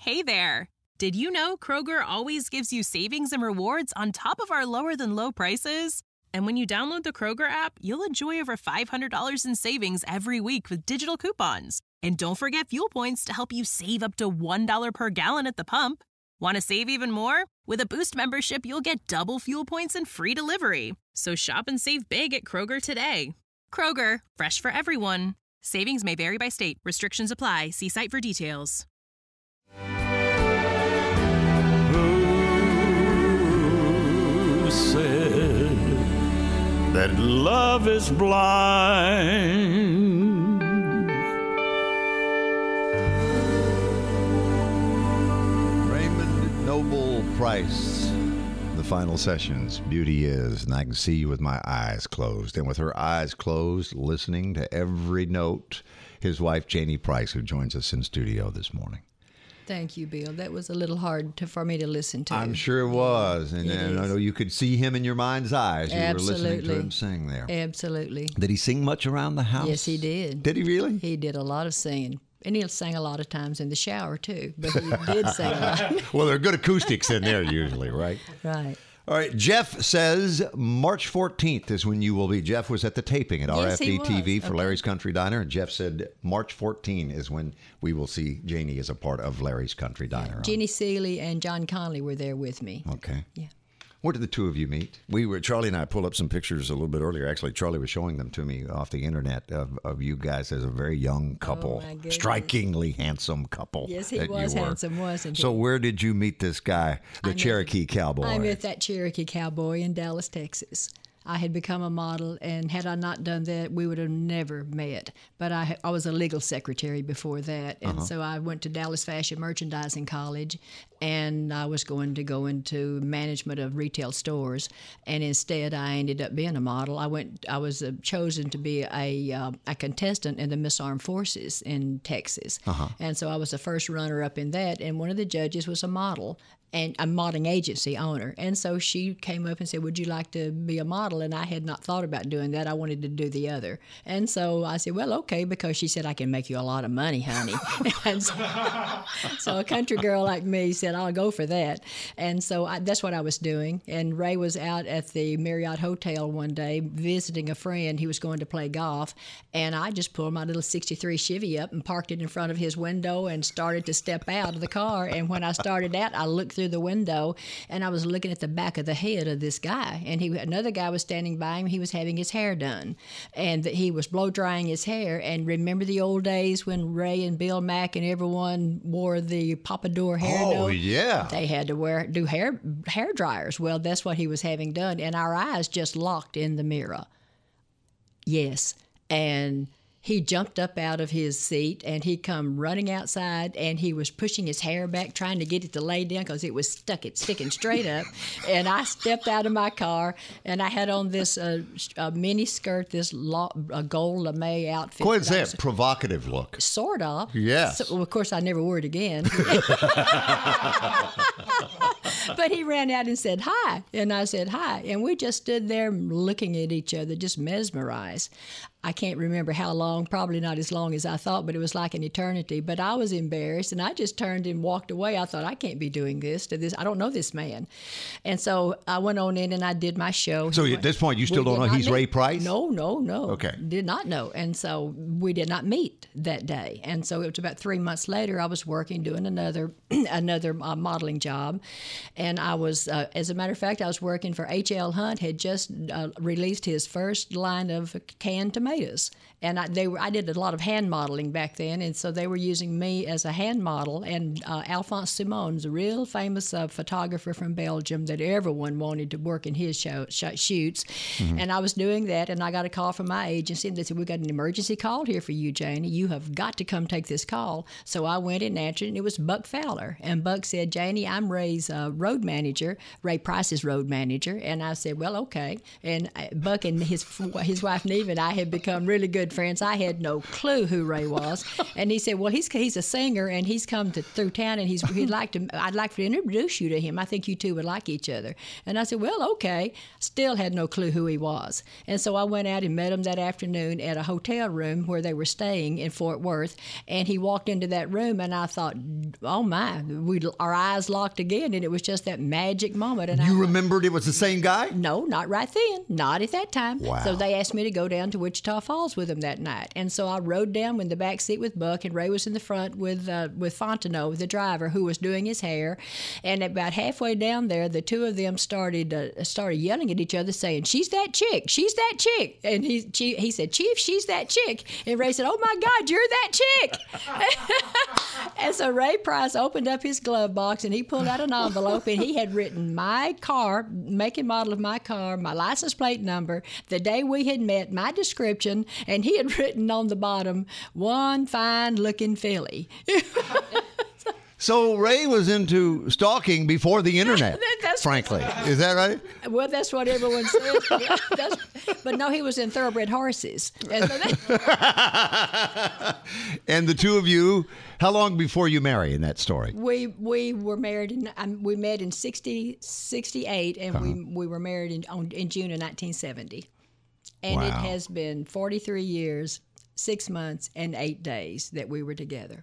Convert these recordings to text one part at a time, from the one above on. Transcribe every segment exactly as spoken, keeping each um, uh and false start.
Hey there! Did you know Kroger always gives you savings and rewards on top of our lower-than-low prices? And when you download the Kroger app, you'll enjoy over five hundred dollars in savings every week with digital coupons. And don't forget fuel points to help you save up to one dollar per gallon at the pump. Want to save even more? With a Boost membership, you'll get double fuel points and free delivery. So shop and save big at Kroger today. Kroger, fresh for everyone. Savings may vary by state. Restrictions apply. See site for details. Who said that love is blind? Raymond Noble Price, the final sessions, Beauty Is, and I can see you with my eyes closed. And with her eyes closed, listening to every note, his wife, Janie Price, who joins us in studio this morning. Thank you, Bill. That was a little hard to, for me to listen to. I'm sure it was. And, and I know you could see him in your mind's eyes. You Absolutely. were listening to him sing there. Absolutely. Did he sing much around the house? Yes, he did. Did he really? He did a lot of singing. And he sang a lot of times in the shower, too. But he did sing a lot. Well, there are good acoustics in there usually, right? Right. All right. Jeff says March fourteenth is when you will be. Jeff was at the taping at Yes, R F D he T V was. for Okay. Larry's Country Diner. And Jeff said March fourteenth is when we will see Janie as a part of Larry's Country Diner. Jeannie Seeley and John Conley were there with me. Okay. Yeah. Where did the two of you meet? We were, Charlie and I pulled up some pictures a little bit earlier. Actually, Charlie was showing them to me off the internet of, of you guys as a very young couple. Oh, my goodness. Strikingly handsome couple. Yes, he that was you were. handsome, wasn't he? So where did you meet this guy, the I met- Cherokee cowboy? I met that Cherokee cowboy in Dallas, Texas. I had become a model, and had I not done that, we would have never met. But I, I was a legal secretary before that, and Uh-huh. so I went to Dallas Fashion Merchandising College, and I was going to go into management of retail stores, and instead I ended up being a model. I went. I was uh, chosen to be a uh, a contestant in the Miss Armed Forces in Texas, Uh-huh. and so I was the first runner-up in that, and one of the judges was a model, and a modeling agency owner. And so she came up and said, would you like to be a model? And I had not thought about doing that. I wanted to do the other. And so I said, well, okay, because she said, I can make you a lot of money, honey. and so, so a country girl like me said, I'll go for that. And so I, that's what I was doing. And Ray was out at the Marriott Hotel one day visiting a friend. He was going to play golf. And I just pulled my little sixty-three Chevy up and parked it in front of his window and started to step out of the car. And when I started out, I looked through the window, and I was looking at the back of the head of this guy, and he another guy was standing by him. He was having his hair done, and he was blow drying his hair. And remember the old days when Ray and Bill Mack and everyone wore the pompadour hair? Oh, yeah. They had to wear do hair hair dryers. Well, that's what he was having done, and our eyes just locked in the mirror. Yes, and he jumped up out of his seat, and he come running outside, and he was pushing his hair back, trying to get it to lay down because it was stuck, it sticking straight up. And I stepped out of my car, and I had on this uh, uh, mini skirt, this lo- uh, gold lame outfit. What is I that? was- Provocative look. Sort of. Yes. So, well, of course, I never wore it again. But he ran out and said, hi. And I said, hi. And we just stood there looking at each other, just mesmerized. I can't remember how long, probably not as long as I thought, but it was like an eternity. But I was embarrassed, and I just turned and walked away. I thought, I can't be doing this to this. I don't know this man. And so I went on in, and I did my show. So at this point, you still We don't did know not he's meet. Ray Price? No, no, no. Okay. Did not know. And so we did not meet that day. And so it was about three months later, I was working, doing another another uh, modeling job. And I was, uh, as a matter of fact, I was working for H L Hunt, had just uh, released his first line of canned tomatoes. And I, they were, I did a lot of hand modeling back then, and so they were using me as a hand model. And uh, Alphonse Simone's a real famous uh, photographer from Belgium that everyone wanted to work in his show, sh- shoots. Mm-hmm. And I was doing that, and I got a call from my agency, and they said, we got an emergency call here for you, Janie. You have got to come take this call. So I went and answered, and it was Buck Fowler. And Buck said, Janie, I'm Ray's uh, road manager, Ray Price's road manager. And I said, well, okay. And Buck and his his wife, Neve, and I had become really good friends. I had no clue who Ray was. And he said, well, he's he's a singer, and he's come to, through town, and he's he'd like to. I'd like to introduce you to him. I think you two would like each other. And I said, well, okay. Still had no clue who he was. And so I went out and met him that afternoon at a hotel room where they were staying in Fort Worth. And he walked into that room, and I thought, oh my, we our eyes locked again, and it was just that magic moment. And you I remembered it was the same guy? No, not right then. Not at that time. Wow. So they asked me to go down to Wichita Falls with them that night. And so I rode down in the back seat with Buck, and Ray was in the front with uh, with Fontenot, the driver, who was doing his hair. And about halfway down there, the two of them started uh, started yelling at each other, saying, she's that chick, she's that chick. And he she, he said, Chief, she's that chick. And Ray said, oh my God, you're that chick. And so Ray Price opened up his glove box, and he pulled out an envelope, and he had written my car, make and model of my car, my license plate number, the day we had met, my description, and he had written on the bottom, one fine-looking filly. So Ray was into stalking before the internet, That's, frankly. Is that right? Well, that's what everyone says. Yeah, that's, but no, he was in thoroughbred horses. And, so that, and the two of you, how long before you marry in that story? we we were married, in, um, we met in sixty, sixty-eight, and Uh-huh. we, we were married in, on, in June of nineteen seventy. And Wow. it has been forty-three years, six months, and eight days that we were together.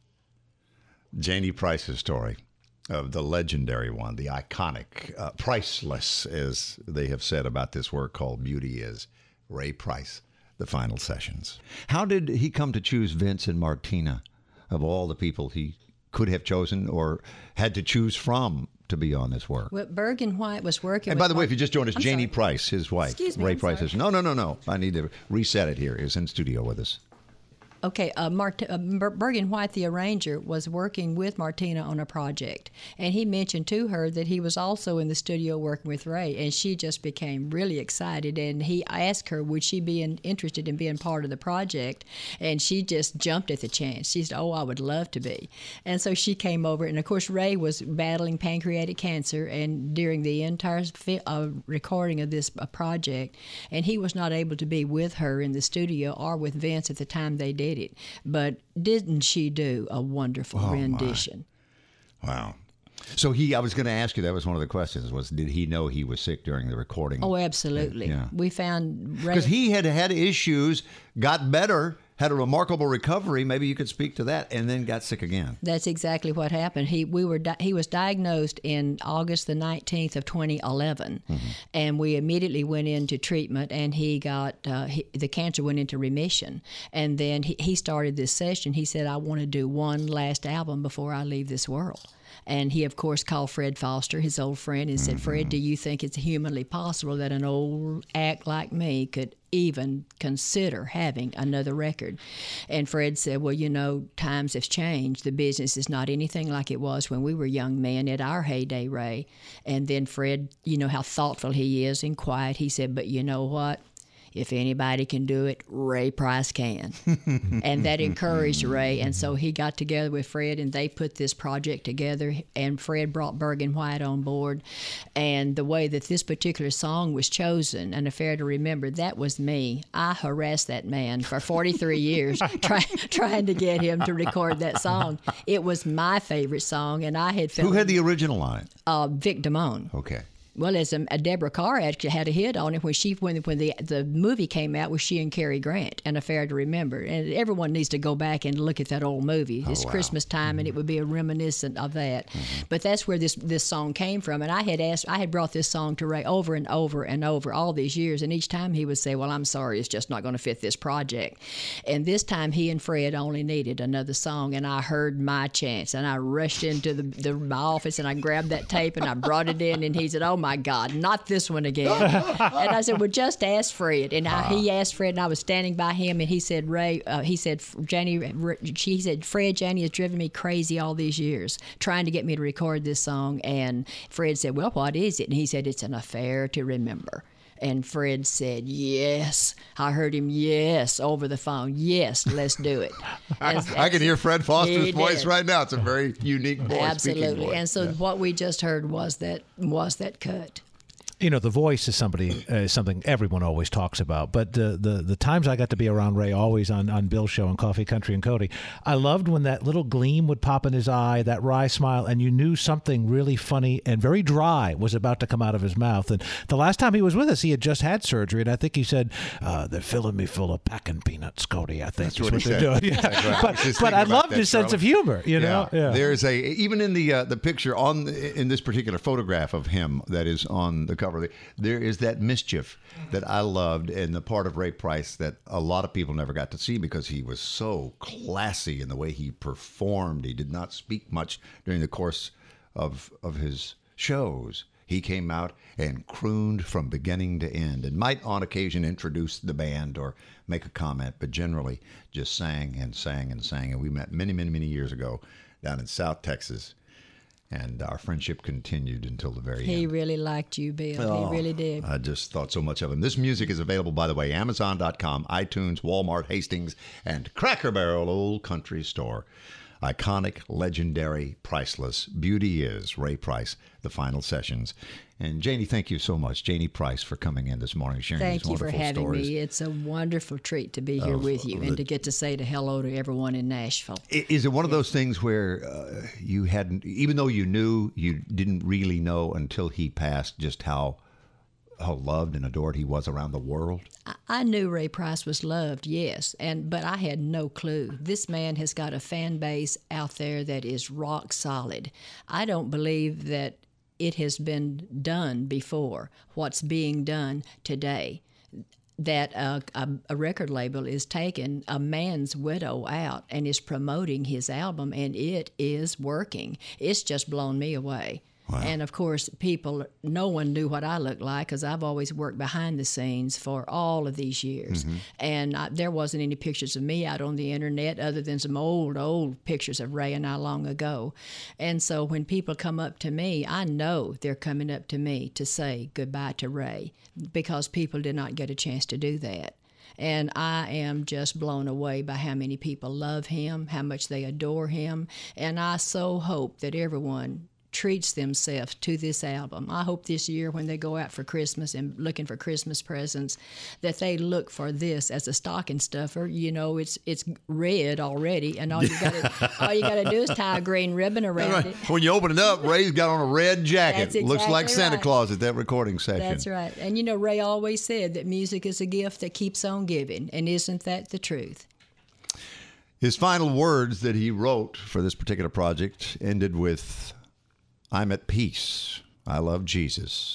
Janie Price's story of the legendary one, the iconic, uh, priceless, as they have said about this work called Beauty Is. Ray Price, The Final Sessions. How did he come to choose Vince and Martina of all the people he could have chosen or had to choose from to be on this work? Well, Berg and White was working And with by the way, Mar- if you just joined us, I'm Janie sorry. Price, his wife, Excuse me, Ray I'm Price, sorry. is no, no, no, no. I need to reset it here. Is in studio with us. Okay, uh, Mart- uh, Berg and White, the arranger, was working with Martina on a project, and he mentioned to her that he was also in the studio working with Ray, and she just became really excited, and he asked her would she be in, interested in being part of the project, and she just jumped at the chance. She said, oh, I would love to be. And so she came over, and of course Ray was battling pancreatic cancer, and during the entire fi- uh, recording of this uh, project, and he was not able to be with her in the studio or with Vince at the time they did it. But didn't she do a wonderful Oh, my. rendition? Wow. So he, I was going to ask you, that was one of the questions, was did he know he was sick during the recording? Oh, absolutely. Yeah. We found Ray. Because he had had issues, got better, had a remarkable recovery. Maybe you could speak to that, and then got sick again. That's exactly what happened. He we were di- he was diagnosed in August the nineteenth of twenty eleven, Mm-hmm. and we immediately went into treatment, and he got uh, he, the cancer went into remission, and then he, he started this session. He said, I want to do one last album before I leave this world. And he, of course, called Fred Foster, his old friend, and said, Fred, do you think it's humanly possible that an old act like me could even consider having another record? And Fred said, well, you know, times have changed. The business is not anything like it was when we were young men at our heyday, Ray. And then Fred, you know how thoughtful he is and quiet. He said, but you know what? If anybody can do it, Ray Price can. And that encouraged Ray. And so he got together with Fred, and they put this project together. And Fred brought Berg and White on board. And the way that this particular song was chosen, and Affair to Remember, that was me. I harassed that man for forty-three years try, trying to get him to record that song. It was my favorite song, and I had felt... Who had the original on it? Uh, Vic Damone. Okay. Well, as a, a Deborah Carr actually had a hit on it when she when when the the movie came out, was she and Cary Grant, An Affair to Remember. And everyone needs to go back and look at that old movie. It's wow. Christmas time, and it would be a reminiscent of that. But that's where this this song came from. And I had asked, I had brought this song to Ray over and over and over all these years, and each time he would say, "Well, I'm sorry, it's just not going to fit this project." And this time he and Fred only needed another song, and I heard my chance, and I rushed into the, the my office, and I grabbed that tape and I brought it in, and he said, "Oh my God, not this one again." And I said, well, just ask Fred. And I, he asked Fred, and I was standing by him, and he said, Ray, uh, he said, Janie, he said, Fred, Janie has driven me crazy all these years trying to get me to record this song. And Fred said, well, what is it? And he said, it's An Affair to Remember. And Fred said, yes. I heard him, yes, over the phone. Yes, let's do it. As, I can hear Fred Foster's He voice did. right now. It's a very unique voice. speaking Absolutely. voice. And so Yeah. what we just heard was that was that cut. You know, the voice is somebody uh, something everyone always talks about. But the, the the times I got to be around Ray, always on, on Bill's show on Coffee, Country, and Cody, I loved when that little gleam would pop in his eye, that wry smile, and you knew something really funny and very dry was about to come out of his mouth. And the last time he was with us, he had just had surgery, and I think he said, uh, they're filling me full of packing peanuts, Cody, I think. That's what, what they're doing. Yeah. Right. But, but I loved his sense of humor, you know? Yeah. Yeah. There's a, even in the uh, the picture, on the, in this particular photograph of him that is on the cover, there is that mischief that I loved, and the part of Ray Price that a lot of people never got to see because he was so classy in the way he performed. He did not speak much during the course of of his shows. He came out and crooned from beginning to end, and might on occasion introduce the band or make a comment, but generally just sang and sang and sang. And we met many, many, many years ago down in South Texas. And our friendship continued until the very he end. He really liked you, Bill. Oh, he really did. I just thought so much of him. This music is available, by the way, Amazon dot com, iTunes, Walmart, Hastings, and Cracker Barrel Old Country Store. Iconic, legendary, priceless. Beauty is Ray Price, the final sessions. And Janie, thank you so much, Janie Price, for coming in this morning, sharing thank these wonderful stories. Thank you for having me. It's a wonderful treat to be here Of, with you the, and to get to say to hello to everyone in Nashville. Is it one of those things where uh, you hadn't, even though you knew, you didn't really know until he passed just how how loved and adored he was around the world? I knew Ray Price was loved, yes, and but I had no clue. This man has got a fan base out there that is rock solid. I don't believe that it has been done before, what's being done today, that a, a, a record label is taking a man's widow out and is promoting his album, and it is working. It's just blown me away. Wow. And, of course, people, no one knew what I looked like because I've always worked behind the scenes for all of these years. Mm-hmm. And I, there wasn't any pictures of me out on the Internet other than some old, old pictures of Ray and I long ago. And so when people come up to me, I know they're coming up to me to say goodbye to Ray because people did not get a chance to do that. And I am just blown away by how many people love him, how much they adore him. And I so hope that everyone treats themselves to this album. I hope this year when they go out for Christmas and looking for Christmas presents that they look for this as a stocking stuffer. You know, it's it's red already, and all you got all you got to do is tie a green ribbon around right. it. When you open it up, Ray's got on a red jacket. That's exactly Looks like Santa right. Claus at that recording session. That's right. And you know, Ray always said that music is a gift that keeps on giving, and isn't that the truth? His final words that he wrote for this particular project ended with, I'm at peace. I love Jesus.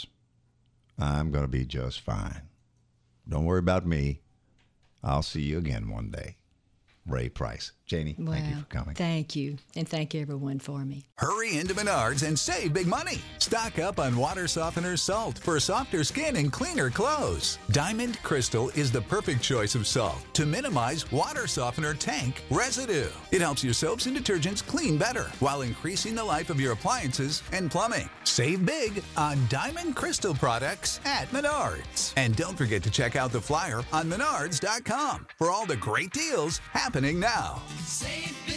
I'm going to be just fine. Don't worry about me. I'll see you again one day. Ray Price. Janie, Wow. thank you for coming. Thank you. And thank everyone for me. Hurry into Menards and save big money. Stock up on water softener salt for softer skin and cleaner clothes. Diamond Crystal is the perfect choice of salt to minimize water softener tank residue. It helps your soaps and detergents clean better while increasing the life of your appliances and plumbing. Save big on Diamond Crystal products at Menards. And don't forget to check out the flyer on menards dot com for all the great deals happening now. Save big.